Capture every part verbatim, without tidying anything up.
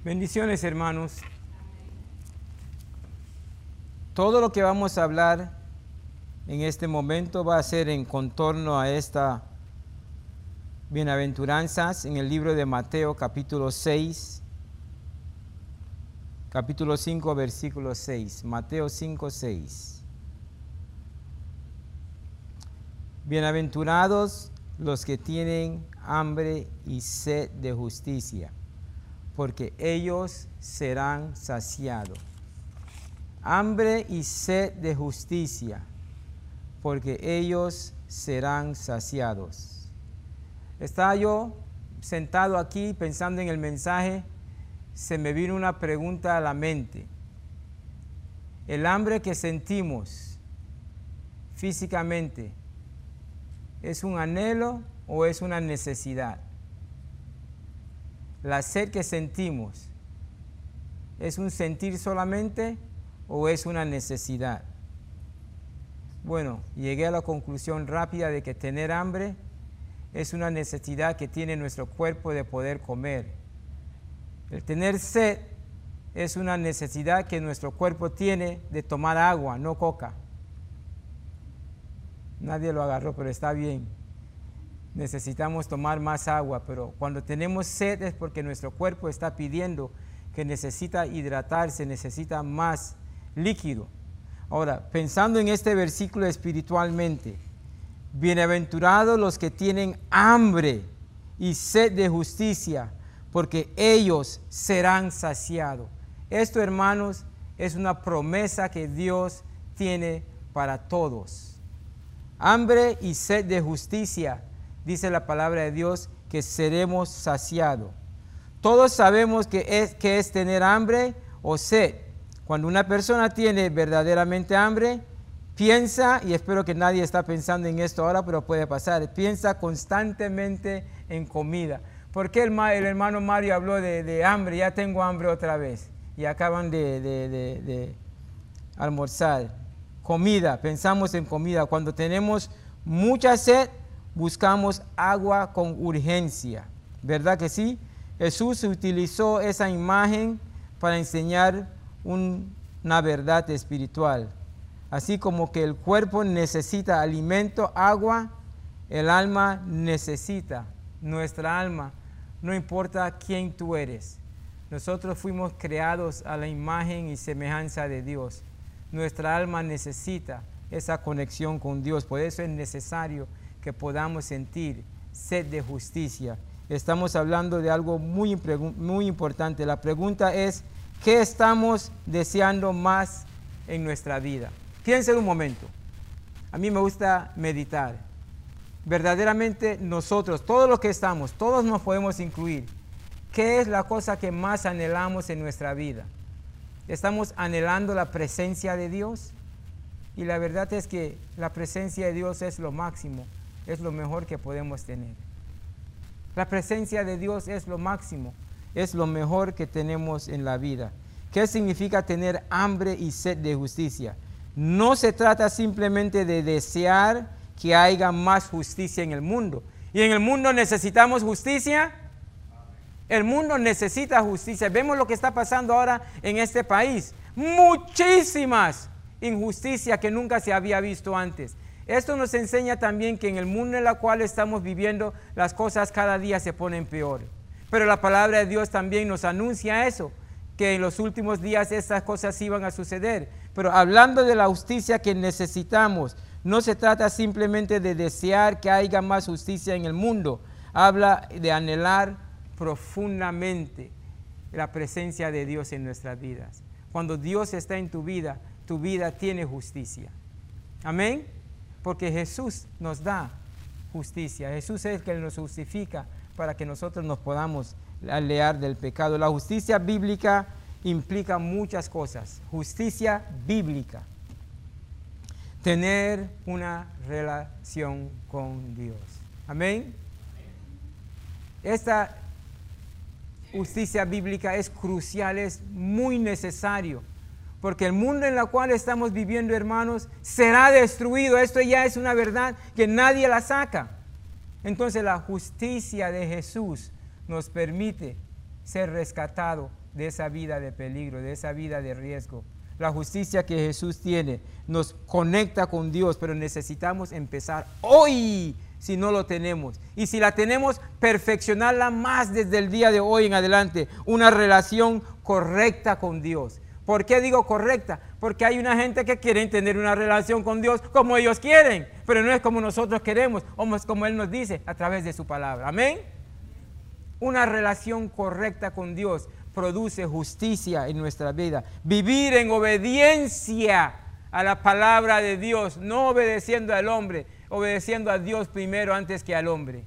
Bendiciones, hermanos. Todo lo que vamos a hablar en este momento va a ser en contorno a esta bienaventuranzas en el libro de Mateo, capítulo seis, capítulo cinco, versículo seis. Mateo cinco, seis. Bienaventurados los que tienen hambre y sed de justicia, porque ellos serán saciados. Hambre y sed de justicia, porque ellos serán saciados. Estaba yo sentado aquí pensando en el mensaje, se me vino una pregunta a la mente. ¿El hambre que sentimos físicamente es un anhelo o es una necesidad? ¿La sed que sentimos es un sentir solamente o es una necesidad? Bueno, llegué a la conclusión rápida de que tener hambre es una necesidad que tiene nuestro cuerpo de poder comer. El tener sed es una necesidad que nuestro cuerpo tiene de tomar agua, no coca. Nadie lo agarró, pero está bien. Necesitamos tomar más agua, pero cuando tenemos sed es porque nuestro cuerpo está pidiendo que necesita hidratarse, necesita más líquido. Ahora, pensando en este versículo espiritualmente, bienaventurados los que tienen hambre y sed de justicia, porque ellos serán saciados. Esto, hermanos, es una promesa que Dios tiene para todos. Hambre y sed de justicia, dice la palabra de Dios, que seremos saciados. Todos sabemos que es, que es tener hambre o sed. Cuando una persona tiene verdaderamente hambre, piensa, y espero que nadie está pensando en esto ahora, pero puede pasar, piensa constantemente en comida. ¿Por qué el, el hermano Mario habló de, de hambre? Ya tengo hambre otra vez. Y acaban de, de, de, de almorzar. Comida, pensamos en comida. Cuando tenemos mucha sed, buscamos agua con urgencia. ¿Verdad que sí? Jesús utilizó esa imagen para enseñar un, una verdad espiritual. Así como que el cuerpo necesita alimento, agua, el alma necesita, nuestra alma, no importa quién tú eres. Nosotros fuimos creados a la imagen y semejanza de Dios. Nuestra alma necesita esa conexión con Dios, por eso es necesario que podamos sentir sed de justicia. Estamos hablando de algo muy, muy importante. La pregunta es, ¿qué estamos deseando más en nuestra vida? Piensen un momento. A mí me gusta meditar. Verdaderamente nosotros, todos los que estamos, todos nos podemos incluir. ¿Qué es la cosa que más anhelamos en nuestra vida? ¿Estamos anhelando la presencia de Dios? Y la verdad es que la presencia de Dios es lo máximo, es lo mejor que podemos tener. La presencia de Dios es lo máximo, es lo mejor que tenemos en la vida. ¿Qué significa tener hambre y sed de justicia? No se trata simplemente de desear que haya más justicia en el mundo. ¿Y en el mundo necesitamos justicia? El mundo necesita justicia. Vemos lo que está pasando ahora en este país. Muchísimas injusticias que nunca se había visto antes. Esto nos enseña también que en el mundo en el cual estamos viviendo, las cosas cada día se ponen peor. Pero la palabra de Dios también nos anuncia eso, que en los últimos días estas cosas iban a suceder. Pero hablando de la justicia que necesitamos, no se trata simplemente de desear que haya más justicia en el mundo. Habla de anhelar profundamente la presencia de Dios en nuestras vidas. Cuando Dios está en tu vida, tu vida tiene justicia. Amén. Porque Jesús nos da justicia. Jesús es el que nos justifica para que nosotros nos podamos alejar del pecado. La justicia bíblica implica muchas cosas. Justicia bíblica. Tener una relación con Dios. Amén. Esta justicia bíblica es crucial, es muy necesario. Porque el mundo en el cual estamos viviendo, hermanos, será destruido. Esto ya es una verdad que nadie la saca. Entonces la justicia de Jesús nos permite ser rescatados de esa vida de peligro, de esa vida de riesgo. La justicia que Jesús tiene nos conecta con Dios, pero necesitamos empezar hoy si no lo tenemos. Y si la tenemos, perfeccionarla más desde el día de hoy en adelante. Una relación correcta con Dios. ¿Por qué digo correcta? Porque hay una gente que quiere tener una relación con Dios como ellos quieren, pero no es como nosotros queremos, o es como Él nos dice a través de su palabra. Amén. Una relación correcta con Dios produce justicia en nuestra vida. Vivir en obediencia a la palabra de Dios, no obedeciendo al hombre, obedeciendo a Dios primero antes que al hombre.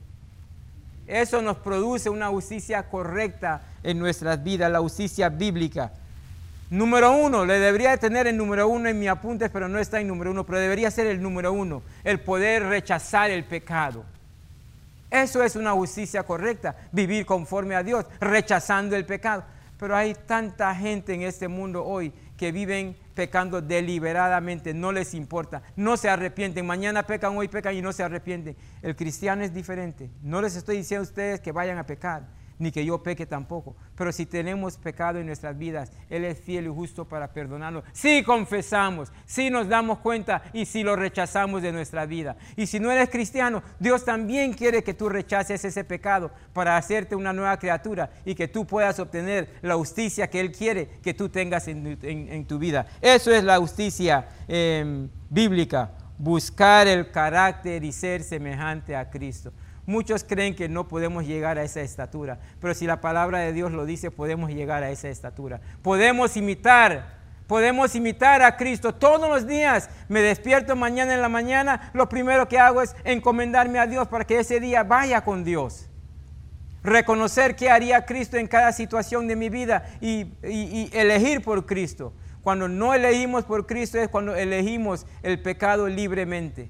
Eso nos produce una justicia correcta en nuestras vidas, la justicia bíblica. Número uno, le debería de tener el número uno en mi apuntes, pero no está en número uno, pero debería ser el número uno, el poder rechazar el pecado. Eso es una justicia correcta, vivir conforme a Dios, rechazando el pecado. Pero hay tanta gente en este mundo hoy que viven pecando deliberadamente, no les importa, no se arrepienten, mañana pecan, hoy pecan y no se arrepienten. El cristiano es diferente, no les estoy diciendo a ustedes que vayan a pecar, ni que yo peque tampoco, pero si tenemos pecado en nuestras vidas, Él es fiel y justo para perdonarnos, si confesamos, si nos damos cuenta y si lo rechazamos de nuestra vida. Y si no eres cristiano, Dios también quiere que tú rechaces ese pecado para hacerte una nueva criatura y que tú puedas obtener la justicia que Él quiere que tú tengas en, en, en tu vida. Eso es la justicia eh, bíblica, buscar el carácter y ser semejante a Cristo. Muchos creen que no podemos llegar a esa estatura, pero si la palabra de Dios lo dice, podemos llegar a esa estatura. Podemos imitar, podemos imitar a Cristo. Todos los días me despierto mañana en la mañana, lo primero que hago es encomendarme a Dios para que ese día vaya con Dios. Reconocer qué haría Cristo en cada situación de mi vida y, y, y elegir por Cristo. Cuando no elegimos por Cristo es cuando elegimos el pecado libremente.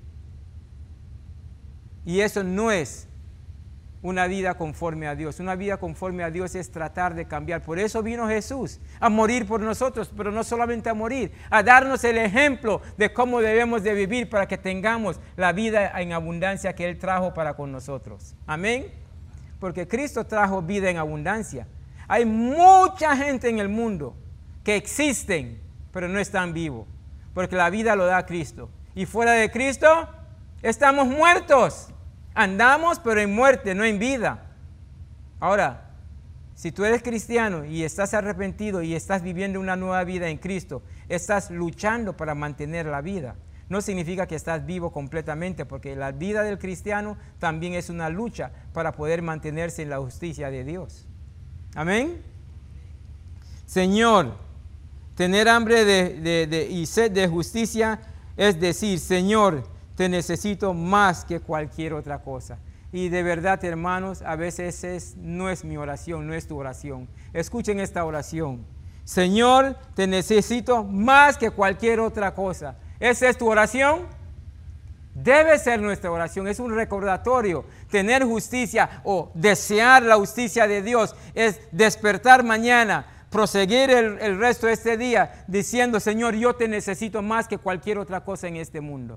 Y eso no es una vida conforme a Dios. Una vida conforme a Dios es tratar de cambiar. Por eso vino Jesús a morir por nosotros, pero no solamente a morir, a darnos el ejemplo de cómo debemos de vivir para que tengamos la vida en abundancia que Él trajo para con nosotros. Amén. Porque Cristo trajo vida en abundancia. Hay mucha gente en el mundo que existen, pero no están vivos, porque la vida lo da Cristo. Y fuera de Cristo, estamos muertos. Andamos, pero en muerte, no en vida. Ahora, si tú eres cristiano y estás arrepentido y estás viviendo una nueva vida en Cristo, estás luchando para mantener la vida. No significa que estás vivo completamente, porque la vida del cristiano también es una lucha para poder mantenerse en la justicia de Dios. Amén. Señor, tener hambre de, de, de, y sed de justicia es decir, Señor, te necesito más que cualquier otra cosa. Y de verdad, hermanos, a veces es, no es mi oración, no es tu oración. Escuchen esta oración. Señor, te necesito más que cualquier otra cosa. ¿Esa es tu oración? Debe ser nuestra oración. Es un recordatorio. Tener justicia o desear la justicia de Dios es despertar mañana, proseguir el, el resto de este día diciendo, Señor, yo te necesito más que cualquier otra cosa en este mundo.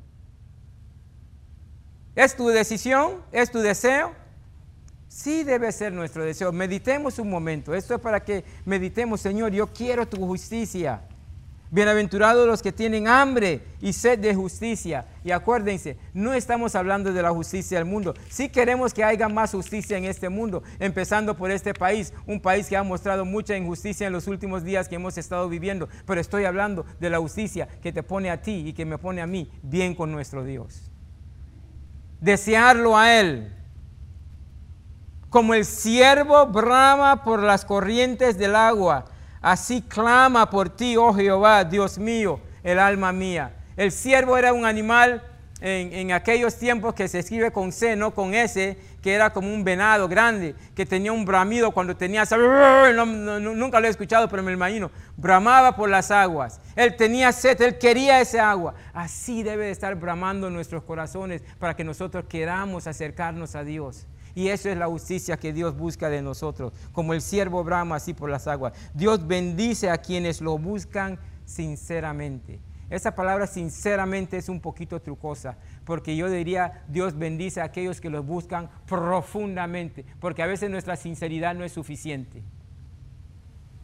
¿Es tu decisión? ¿Es tu deseo? Sí debe ser nuestro deseo. Meditemos un momento. Esto es para que meditemos, Señor, yo quiero tu justicia. Bienaventurados los que tienen hambre y sed de justicia. Y acuérdense, no estamos hablando de la justicia del mundo. Sí queremos que haya más justicia en este mundo, empezando por este país, un país que ha mostrado mucha injusticia en los últimos días que hemos estado viviendo. Pero estoy hablando de la justicia que te pone a ti y que me pone a mí bien con nuestro Dios. Desearlo a Él. Como el ciervo brama por las corrientes del agua, así clama por ti, oh Jehová, Dios mío, el alma mía. El ciervo era un animal en, en aquellos tiempos que se escribe con C, no con S, que era como un venado grande, que tenía un bramido cuando tenía... No, no, nunca lo he escuchado, pero me lo imagino. Bramaba por las aguas. Él tenía sed, él quería esa agua. Así debe de estar bramando nuestros corazones para que nosotros queramos acercarnos a Dios. Y eso es la justicia que Dios busca de nosotros, como el ciervo brama así por las aguas. Dios bendice a quienes lo buscan sinceramente. Esa palabra sinceramente es un poquito trucosa, porque yo diría Dios bendice a aquellos que los buscan profundamente, porque a veces nuestra sinceridad no es suficiente.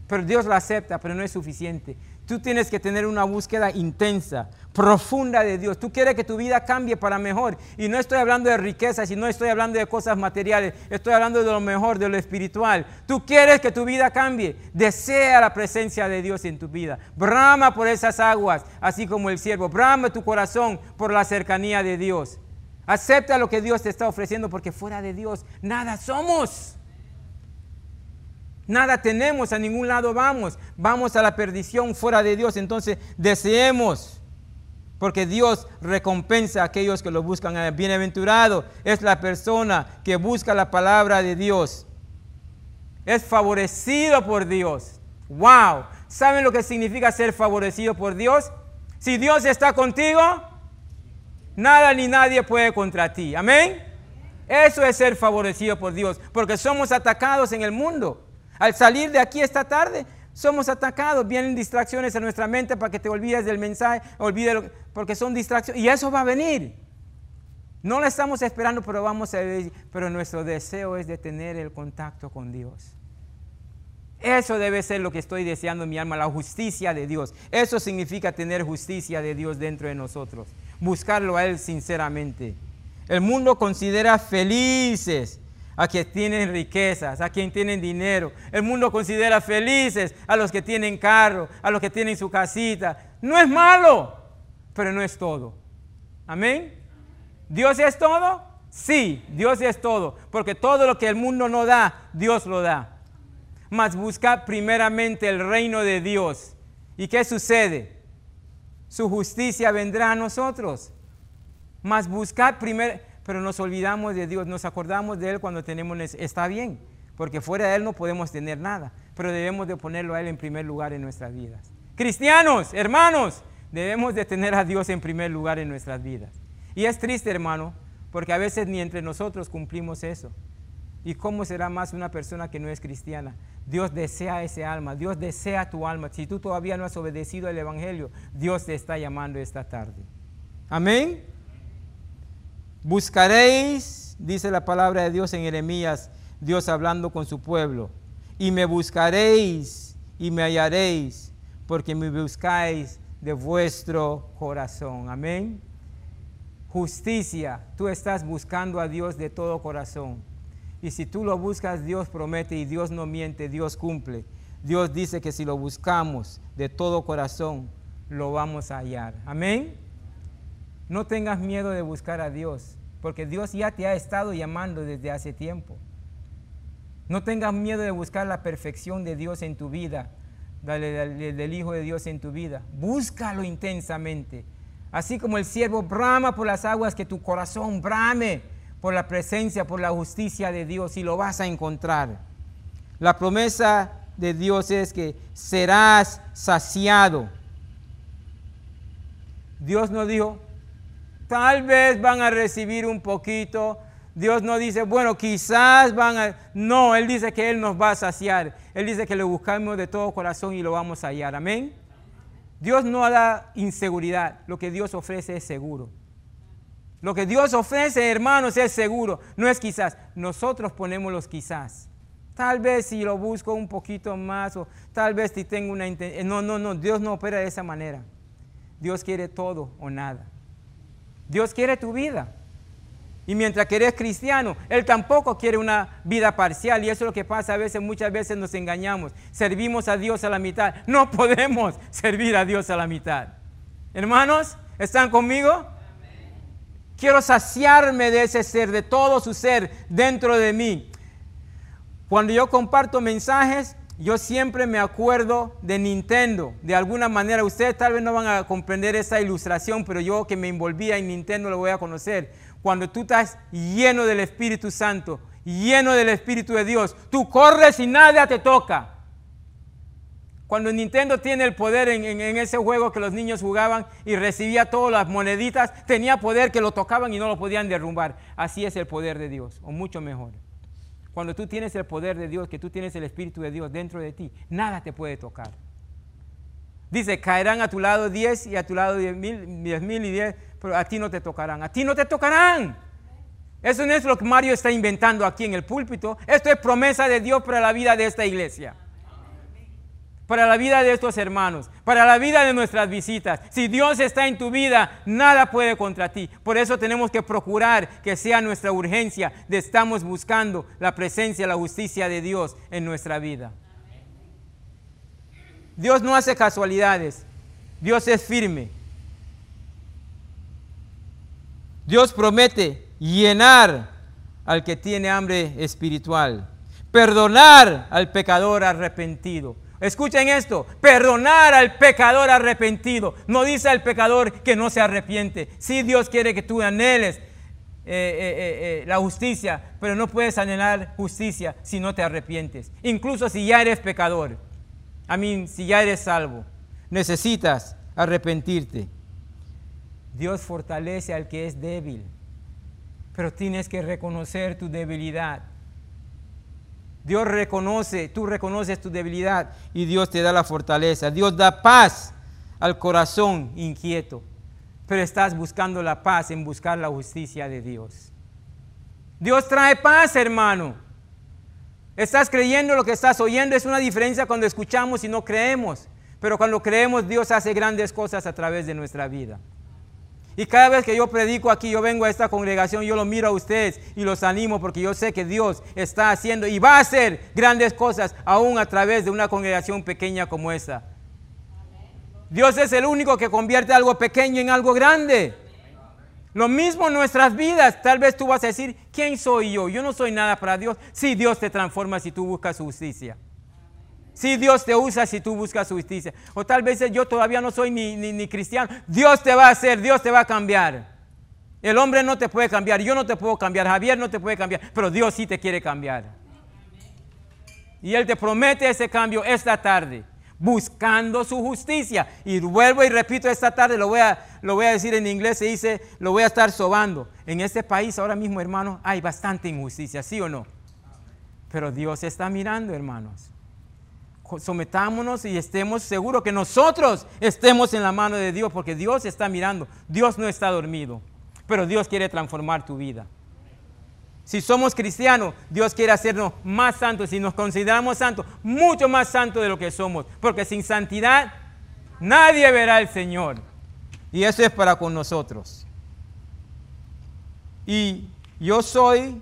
pero Dios la acepta, pero no es suficiente. Tú tienes que tener una búsqueda intensa, profunda de Dios. Tú quieres que tu vida cambie para mejor. Y no estoy hablando de riquezas, y no estoy hablando de cosas materiales. Estoy hablando de lo mejor, de lo espiritual. Tú quieres que tu vida cambie. Desea la presencia de Dios en tu vida. Brama por esas aguas, así como el siervo. Brama tu corazón por la cercanía de Dios. Acepta lo que Dios te está ofreciendo, porque fuera de Dios nada somos. Nada tenemos, a ningún lado vamos. Vamos a la perdición fuera de Dios. Entonces deseemos, porque Dios recompensa a aquellos que lo buscan. Bienaventurado es la persona que busca la palabra de Dios. Es favorecido por Dios. ¡Wow! ¿Saben lo que significa ser favorecido por Dios? Si Dios está contigo, nada ni nadie puede contra ti. ¿Amén? Eso es ser favorecido por Dios, porque somos atacados en el mundo. Al salir de aquí esta tarde, somos atacados. Vienen distracciones en nuestra mente para que te olvides del mensaje, olvides lo, porque son distracciones. Y eso va a venir. No lo estamos esperando, pero vamos a ver. Pero nuestro deseo es de tener el contacto con Dios. Eso debe ser lo que estoy deseando en mi alma, la justicia de Dios. Eso significa tener justicia de Dios dentro de nosotros. Buscarlo a Él sinceramente. El mundo considera felices a quienes tienen riquezas, a quienes tienen dinero. El mundo considera felices a los que tienen carro, a los que tienen su casita. No es malo, pero no es todo. ¿Amén? ¿Dios es todo? Sí, Dios es todo, porque todo lo que el mundo no da, Dios lo da. Mas buscad primeramente el reino de Dios. ¿Y qué sucede? Su justicia vendrá a nosotros. Mas buscad primero... Pero nos olvidamos de Dios, nos acordamos de Él cuando tenemos, está bien, porque fuera de Él no podemos tener nada, pero debemos de ponerlo a Él en primer lugar en nuestras vidas. Cristianos, hermanos, debemos de tener a Dios en primer lugar en nuestras vidas. Y es triste, hermano, porque a veces ni entre nosotros cumplimos eso. ¿Y cómo será más una persona que no es cristiana? Dios desea ese alma, Dios desea tu alma. Si tú todavía no has obedecido el Evangelio, Dios te está llamando esta tarde. Amén. Buscaréis, dice la palabra de Dios en Jeremías, Dios hablando con su pueblo, y me buscaréis y me hallaréis, porque me buscáis de vuestro corazón. Amén. Justicia, tú estás buscando a Dios de todo corazón. Y si tú lo buscas, Dios promete y Dios no miente, Dios cumple. Dios dice que si lo buscamos de todo corazón, lo vamos a hallar. Amén. No tengas miedo de buscar a Dios, porque Dios ya te ha estado llamando desde hace tiempo. No tengas miedo de buscar la perfección de Dios en tu vida, del Hijo de Dios en tu vida. Búscalo intensamente. Así como el siervo brama por las aguas, que tu corazón brame por la presencia, por la justicia de Dios, y lo vas a encontrar. La promesa de Dios es que serás saciado. Dios no dijo, tal vez van a recibir un poquito. Dios no dice, bueno, quizás van a... No, Él dice que Él nos va a saciar. Él dice que lo buscamos de todo corazón y lo vamos a hallar. Amén. Dios no da inseguridad. Lo que Dios ofrece es seguro. Lo que Dios ofrece, hermanos, es seguro. No es quizás. Nosotros ponemos los quizás. Tal vez si lo busco un poquito más, o tal vez si tengo una intención. No, no, no. Dios no opera de esa manera. Dios quiere todo o nada. Dios quiere tu vida. Y mientras que eres cristiano, Él tampoco quiere una vida parcial. Y eso es lo que pasa a veces, muchas veces nos engañamos. Servimos a Dios a la mitad. No podemos servir a Dios a la mitad. Hermanos, ¿están conmigo? Amén. Quiero saciarme de ese ser, de todo su ser dentro de mí. Cuando yo comparto mensajes, yo siempre me acuerdo de Nintendo. De alguna manera, ustedes tal vez no van a comprender esa ilustración, pero yo que me envolvía en Nintendo lo voy a conocer. Cuando tú estás lleno del Espíritu Santo, lleno del Espíritu de Dios, tú corres y nada te toca. Cuando Nintendo tiene el poder en, en, en ese juego que los niños jugaban y recibía todas las moneditas, tenía poder que lo tocaban y no lo podían derrumbar. Así es el poder de Dios, o mucho mejor. Cuando tú tienes el poder de Dios, que tú tienes el Espíritu de Dios dentro de ti, nada te puede tocar. Dice, caerán a tu lado diez y a tu lado diez mil, diez mil y diez, pero a ti no te tocarán. A ti no te tocarán. Eso no es lo que Mario está inventando aquí en el púlpito. Esto es promesa de Dios para la vida de esta iglesia. para la vida de estos hermanos, para la vida de nuestras visitas. Si Dios está en tu vida, nada puede contra ti. Por eso tenemos que procurar que sea nuestra urgencia de estamos buscando la presencia, la justicia de Dios en nuestra vida. Dios no hace casualidades. Dios es firme. Dios promete llenar al que tiene hambre espiritual, perdonar al pecador arrepentido. Escuchen esto, perdonar al pecador arrepentido. No dice al pecador que no se arrepiente. Sí, Dios quiere que tú anheles eh, eh, eh, eh, la justicia, pero no puedes anhelar justicia si no te arrepientes. Incluso si ya eres pecador, a mí, si ya eres salvo, necesitas arrepentirte. Dios fortalece al que es débil, pero tienes que reconocer tu debilidad. Dios reconoce, tú reconoces tu debilidad y Dios te da la fortaleza. Dios da paz al corazón inquieto, pero estás buscando la paz en buscar la justicia de Dios. Dios trae paz, hermano. Estás creyendo lo que estás oyendo. Es una diferencia cuando escuchamos y no creemos, pero cuando creemos, Dios hace grandes cosas a través de nuestra vida. Y cada vez que yo predico aquí, yo vengo a esta congregación, yo lo miro a ustedes y los animo porque yo sé que Dios está haciendo y va a hacer grandes cosas aún a través de una congregación pequeña como esta. Dios es el único que convierte algo pequeño en algo grande. Lo mismo en nuestras vidas. Tal vez tú vas a decir, ¿quién soy yo? Yo no soy nada para Dios. Sí, Dios te transforma si tú buscas su justicia. Sí, Dios te usa si tú buscas su justicia. O tal vez yo todavía no soy ni, ni, ni cristiano. Dios te va a hacer, Dios te va a cambiar. El hombre no te puede cambiar, yo no te puedo cambiar, Javier no te puede cambiar, pero Dios sí te quiere cambiar. Y Él te promete ese cambio esta tarde, buscando su justicia. Y vuelvo y repito, esta tarde lo voy a, lo voy a decir en inglés, se dice, lo voy a estar sobando. En este país ahora mismo, hermanos, hay bastante injusticia, ¿sí o no? Pero Dios está mirando, hermanos. Sometámonos y estemos seguros que nosotros estemos en la mano de Dios, porque Dios está mirando. Dios no está dormido, pero Dios quiere transformar tu vida. Si somos cristianos, Dios quiere hacernos más santos. Si nos consideramos santos, mucho más santos de lo que somos, porque sin santidad nadie verá al Señor. Y eso es para con nosotros. Y yo soy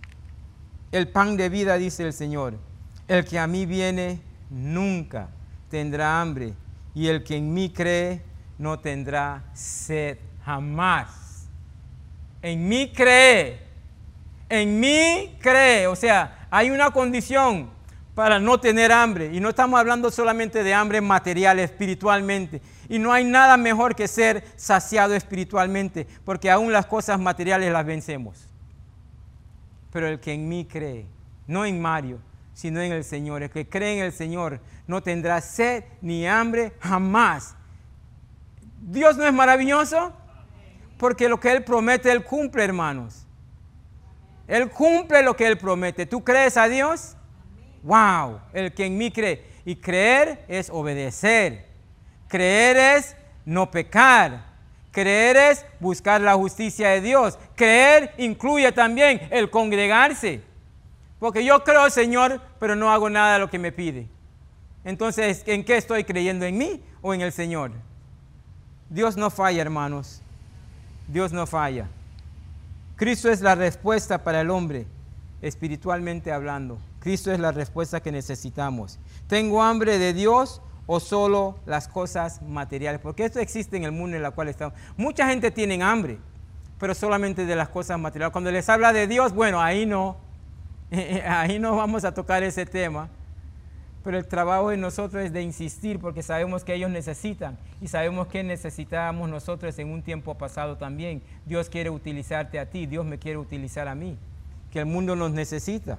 el pan de vida, dice el Señor. El que a mí viene nunca tendrá hambre, y el que en mí cree no tendrá sed jamás. En mí cree, en mí cree, o sea, hay una condición para no tener hambre, y no estamos hablando solamente de hambre material, espiritualmente, y no hay nada mejor que ser saciado espiritualmente, porque aún las cosas materiales las vencemos. Pero el que en mí cree, no en Mario, sino en el Señor. El que cree en el Señor no tendrá sed ni hambre jamás. ¿Dios no es maravilloso? Porque lo que Él promete, Él cumple, hermanos. Él cumple lo que Él promete. ¿Tú crees a Dios? ¡Wow! El que en mí cree. Y creer es obedecer. Creer es no pecar. Creer es buscar la justicia de Dios. Creer incluye también el congregarse. Porque yo creo, Señor, pero no hago nada de lo que me pide. Entonces, ¿en qué estoy creyendo? ¿En mí o en el Señor? Dios no falla, hermanos. Dios no falla. Cristo es la respuesta para el hombre, espiritualmente hablando. Cristo es la respuesta que necesitamos. ¿Tengo hambre de Dios o solo las cosas materiales? Porque esto existe en el mundo en el cual estamos. Mucha gente tiene hambre, pero solamente de las cosas materiales. Cuando les habla de Dios, bueno, ahí no. Ahí no vamos a tocar ese tema, pero el trabajo de nosotros es de insistir, porque sabemos que ellos necesitan y sabemos que necesitábamos nosotros en un tiempo pasado también. Dios quiere utilizarte a ti, Dios me quiere utilizar a mí, que el mundo nos necesita.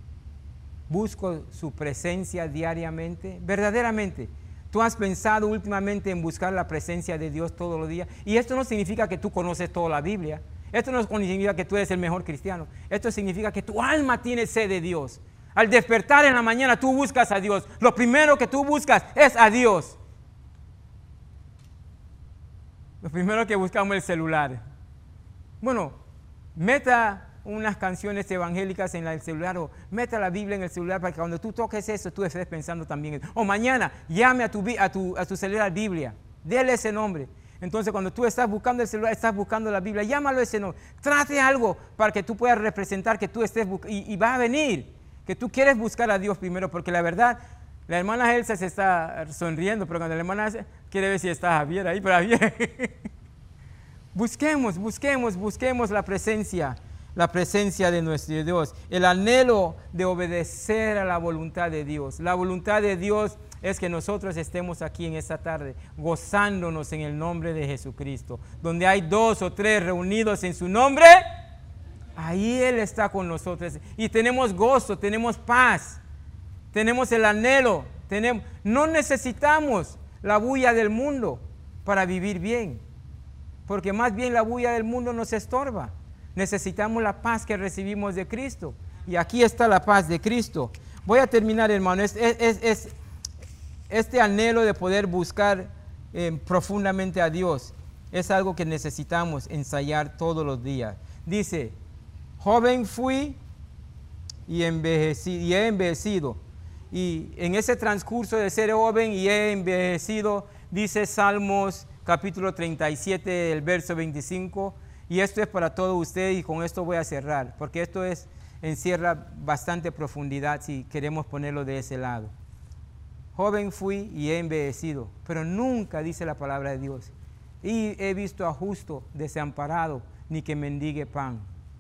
Busco su presencia diariamente, verdaderamente. ¿Tú has pensado últimamente en buscar la presencia de Dios todos los días? Y esto no significa que tú conoces toda la Biblia. Esto no significa que tú eres el mejor cristiano. Esto significa que tu alma tiene sed de Dios. Al despertar en la mañana tú buscas a Dios. Lo primero que tú buscas es a Dios. Lo primero que buscamos es el celular. Bueno, meta unas canciones evangélicas en el celular o meta la Biblia en el celular para que cuando tú toques eso, tú estés pensando también. O mañana, llame a tu, a tu, a tu celular Biblia, déle ese nombre. Entonces, cuando tú estás buscando el celular, estás buscando la Biblia, llámalo ese nombre. Trate algo para que tú puedas representar que tú estés buscando. Y, y va a venir, que tú quieres buscar a Dios primero, porque la verdad, la hermana Elsa se está sonriendo, pero cuando la hermana Elsa quiere ver si está Javier ahí, pero Javier. Busquemos, busquemos, busquemos la presencia, la presencia de nuestro Dios. El anhelo de obedecer a la voluntad de Dios. La voluntad de Dios es que nosotros estemos aquí en esta tarde, gozándonos en el nombre de Jesucristo. Donde hay dos o tres reunidos en su nombre, ahí Él está con nosotros. Y tenemos gozo, tenemos paz, tenemos el anhelo. Tenemos, no necesitamos la bulla del mundo para vivir bien, porque más bien la bulla del mundo nos estorba. Necesitamos la paz que recibimos de Cristo. Y aquí está la paz de Cristo. Voy a terminar, hermano. Es, es, es, este anhelo de poder buscar eh, profundamente a Dios es algo que necesitamos ensayar todos los días. Dice, joven fui y, envejeci, y he envejecido. Y en ese transcurso de ser joven y he envejecido, dice Salmos capítulo treinta y siete, el verso veinticinco, y esto es para todos ustedes y con esto voy a cerrar, porque esto es, encierra bastante profundidad si queremos ponerlo de ese lado. Joven fui y he envejecido, pero nunca, dice la palabra de Dios, y he visto a justo desamparado, ni que mendigue pan.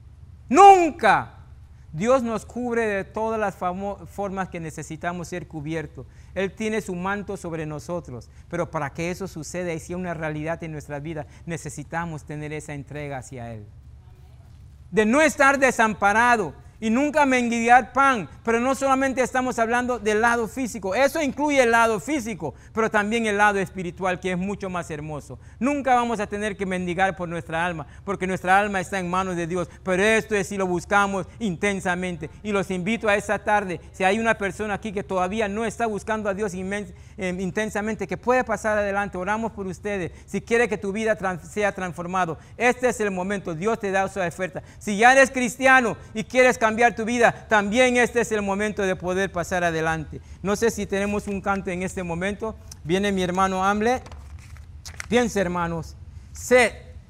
¡Nunca! Dios nos cubre de todas las formas que necesitamos ser cubiertos. Él tiene su manto sobre nosotros, pero para que eso suceda y sea una realidad en nuestra vida, necesitamos tener esa entrega hacia Él. De no estar desamparado y nunca mendigar pan, pero no solamente estamos hablando del lado físico, eso incluye el lado físico, pero también el lado espiritual, que es mucho más hermoso. Nunca vamos a tener que mendigar por nuestra alma, porque nuestra alma está en manos de Dios, pero esto es si lo buscamos intensamente. Y los invito a esta tarde, si hay una persona aquí que todavía no está buscando a Dios inmens, eh, intensamente, que puede pasar adelante, oramos por ustedes. Si quiere que tu vida trans, sea transformado, este es el momento, Dios te da esa oferta. Si ya eres cristiano y quieres cambiar cambiar tu vida, también este es el momento de poder pasar adelante. No sé si tenemos un canto en este momento. Viene mi hermano Hamlet. Piensa, hermanos, sed,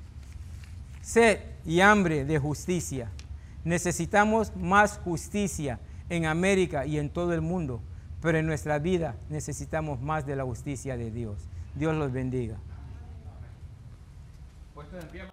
sed y hambre de justicia. Necesitamos más justicia en América y en todo el mundo, pero en nuestra vida necesitamos más de la justicia de Dios. Dios los bendiga. Puesto en pie.